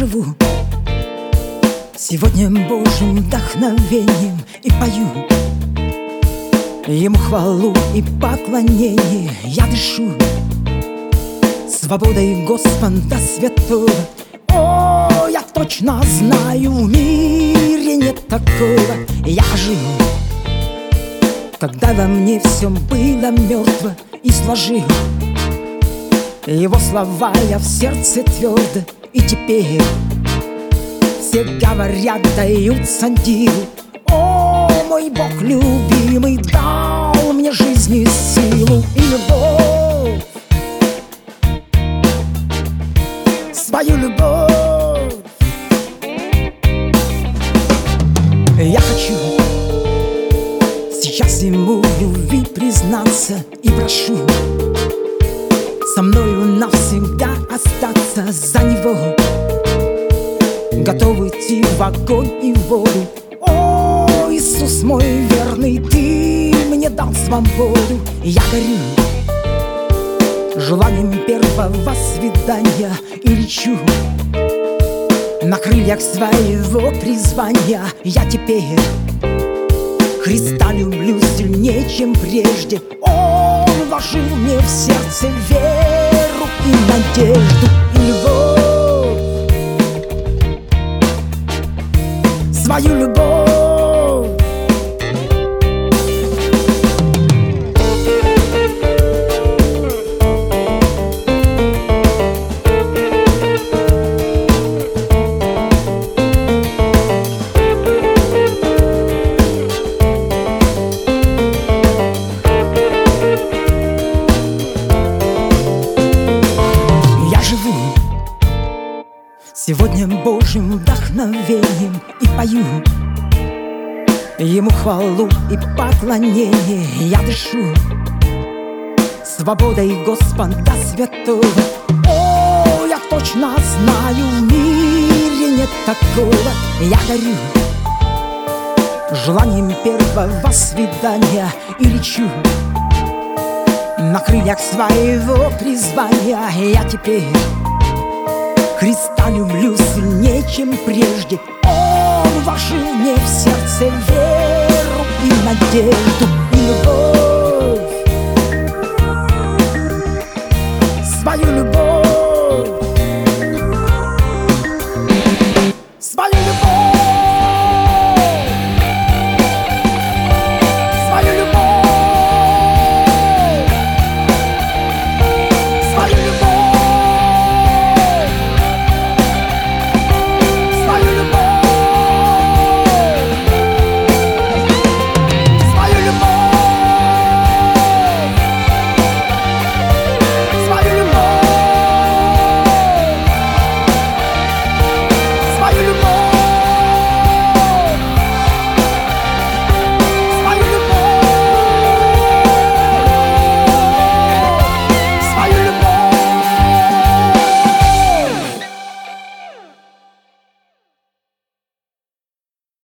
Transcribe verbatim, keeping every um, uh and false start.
живу сегодня Божьим вдохновением и пою Ему хвалу и поклонение. Я дышу свободой Господа Святого. О, я точно знаю, в мире нет такого. Я жил, когда во мне все было мертво, и сложил Его слова я в сердце твердо. И теперь все говорят, даются диву. О, мой Бог любимый дал мне жизнь и силу и любовь, свою любовь. Я хочу сейчас Ему в любви признаться и прошу со мною навсегда остаться за Него. Готов идти в огонь и в воду. О, Иисус мой верный, Ты мне дал свободу. Я горю желанием первого свидания и лечу на крыльях своего призвания. Я теперь Христа люблю сильнее, чем прежде. Он вложил мне в сердце веру и надежду и любовь, свою любовь. Сегодня Божьим вдохновением и пою Ему хвалу и поклонение. Я дышу свободой Господа Святого. О, я точно знаю, в мире нет такого. Я горю желанием первого свидания и лечу на крыльях своего призвания. Я теперь Христа люблю сильнее, чем прежде. Он вложил мне в сердце веру и надежду и любовь.